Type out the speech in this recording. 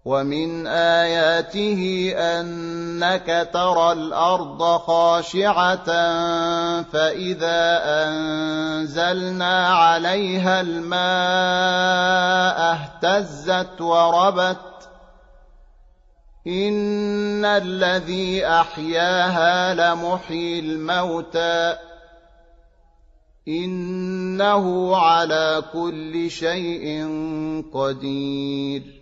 ومن آياته أنك ترى الأرض خاشعة فإذا أنزلنا عليها الماء اهتزت وربت إن الذي أحياها لمحيي الموتى إنه على كل شيء قدير